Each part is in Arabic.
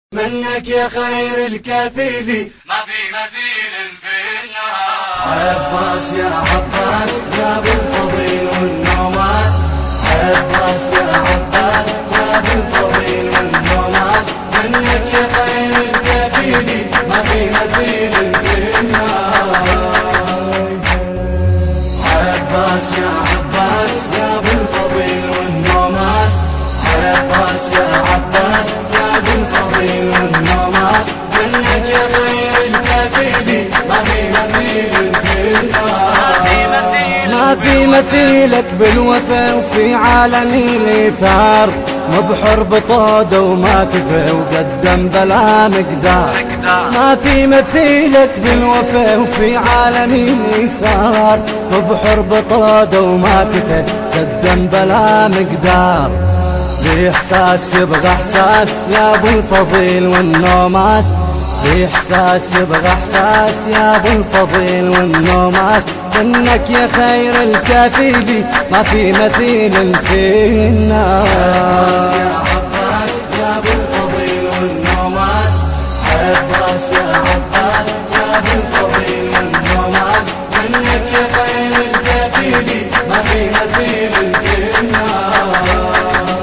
منك يا خير الكفيل ما في مثيل في النهار. عباس يا عباس يا ابو الفضيل والنوماس، عباس يا عباس يا ابو الفضيل والنوماس، منك يا خير الكفيل ما في مثيل في النهار. عباس يا عباس يا ابو الفضيل والنوماس، عباس يا عباس يا ابو الفضيل والنوماس، منك يا خير الكفيل ما في مثيل في النهار. ما في مثيلك بالوفا وفي عالم الايثار، مبحر بطوده وما كفى وقدم بلا مقدار. ما في مثيلك بالوفا وفي عالم الايثار، مبحر بطوده وما كفى قدم بلا مقدار. بإحساس يبغى إحساس يا أبو الفضيل والنوماس، بإحساس يبغى إحساس يا أبو الفضيل والنوماس، منك يا خير الكفيل ما في مثيل في الناس. يا عباس يا أبو الفضيل والنوماس، عباس يا عباس يا أبو الفضيل والنوماس، منك يا خير الكفيل ما في مثيل في الناس.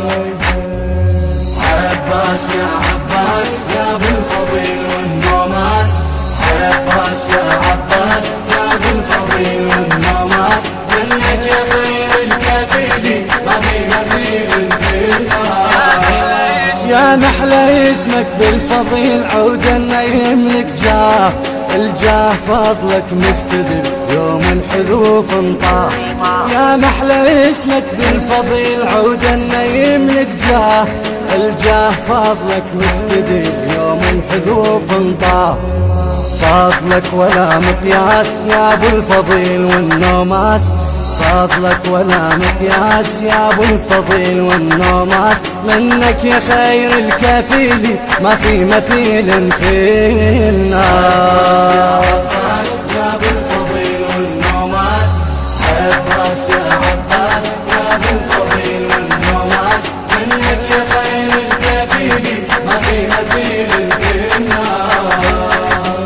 عباس يا عباس يا ابو الفضيل والنوماس، عباس يا عباس يا ابو الفضيل والنوماس، منك يا خير الكفيل ما في مثيل في الناس. يا محلى اسمك بالفضيل عودا يملك جاه، الجاه فضلك مستدب يوم الحذوف انطاه. يا محلى اسمك بالفضيل عودا يملك جاه، الجاه فضلك مستدب يوم الحذوف انطاه. فضلك ولا مقياس يا ابو الفضيل والنوماس، فضلك ولا مقياس يا ابو الفضيل والنوماس، منك يا خير الكفيل ما في مثيل في الناس. يا عباس يا ابو الفضيل والنوماس، عباس يا عباس يا ابو الفضيل والنوماس، منك يا خير الكفيل ما في مثيل في الناس.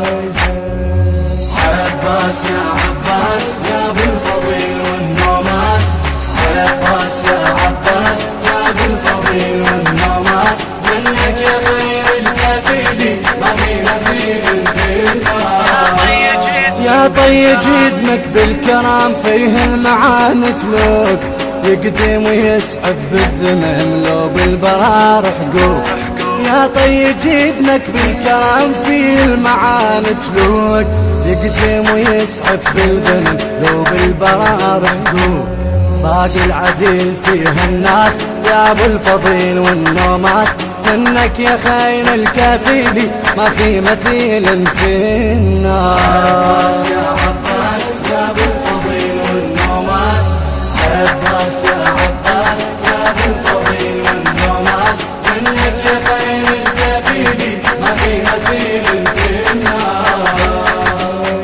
عباس يا عباس يا ابو الفضيل والنوماس، عباس يا عباس يا ابو الفضيل والنوماس، منك يا خير الكفيل ما في مثيل في الناس. يا طي جدمك بالكرام فيه المعاني تلوك، يقدم ويسحب بالذمم لو بالبرار حقوق. يا طي جدمك بالكرام فيه المعاني تلوك، يقدم ويسحب بالذمم لو بالبرار حقوق. باقي العديل فيها الناس يا ابو الفضيل والنوماس، منك يا خير الكفيل ما في مثيل في الناس. يا عباس يا ابو الفضيل والنوماس، عباس يا عباس يا ابو الفضيل والنوماس، منك يا خير الكفيل ما في مثيل في الناس.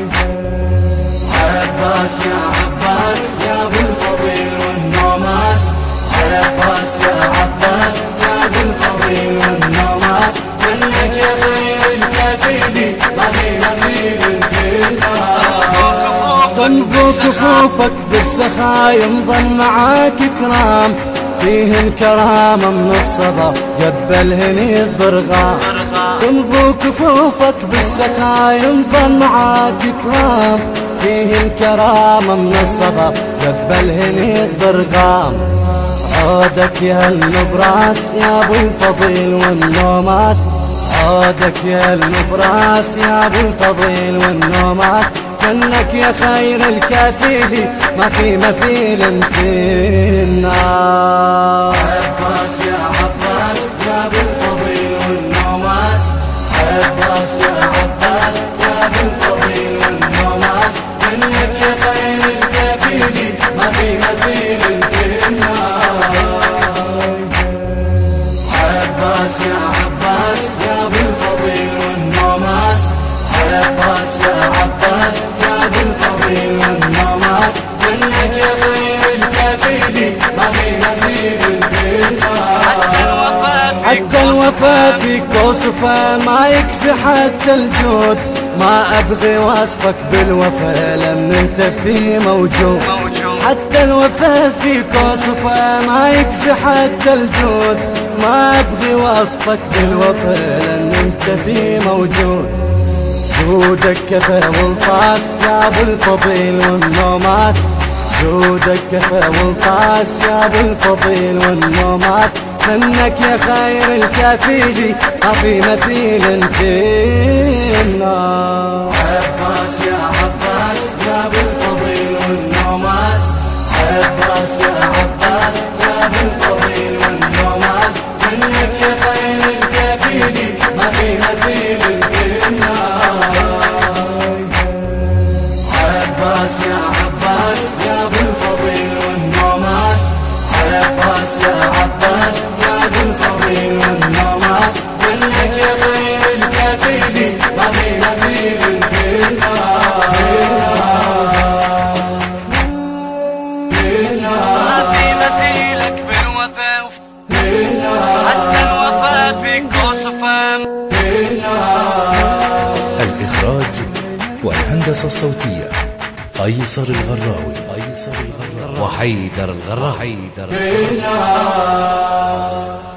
عباس يا عباس يا ابو الفضيل والنوماس، عباس يا عباس يا ابو الفضيل والنوماس، منك يا خير الكفيل ما في مثيل في الناس. تنفو كفوفك بالسخا يمضن معاك كرام، فيه الكرامة من الصبا جبل هني الضرغام. تنفو كفوفك بالسخا يمضن معاك كرام، فيه الكرامة من الصبا جبل هني الضرغام. عودك يا النبراس يا ابو الفضيل والنوماس، عودك يا النبراس يا ابو الفضيل والنوماس، منك يا خير الكفيل ما في مثيل في الناس. عباس يا عباس يا ابو الفضيل والنوماس، عباس يا عباس يا ابو الفضيل والنوماس، منك يا خير الكفيل ما في مثيل في الناس. عباس يا عباس يا ابو الفضيل والنوماس، عباس يا عباس يا ابو الفضيل والنوماس، منك يا خير الكفيل ما في مثيل في الناس. حتى الوفا فيك وصفه ما يكفي حتى الجود، ما أبغي وصفك بالوفا لأن أنت فيه موجود. حتى الوفا فيك وصفه ما يكفي حتى الجود، ما أبغي وصفك بالوفا لأن أنت فيه موجود. جودك كفى والطاس يا أبو الفضيل والنوماس، جودك كفى والطاس يا أبو الفضيل والنوماس، منك يا خير الكفيل ما في مثيل فينا. عباس يا عباس يا أبو الفضيل والنوماس، عباس يا عباس يا أبو الفضيل والنوماس، منك يا خير الكفيل ما في مثيل فينا. عباس يا عباس يا أبو الفضيل والنوماس، عباس يا عباس يا أبو الفضيل والنوماس، منك يا خير الكفيل ما في مثيل فينا. ما في مثيلك بالوفا، حتى الوفا فيك وصفا. الإخراج والهندسة الصوتية أيسر الغراوي وحيدر الغراوي.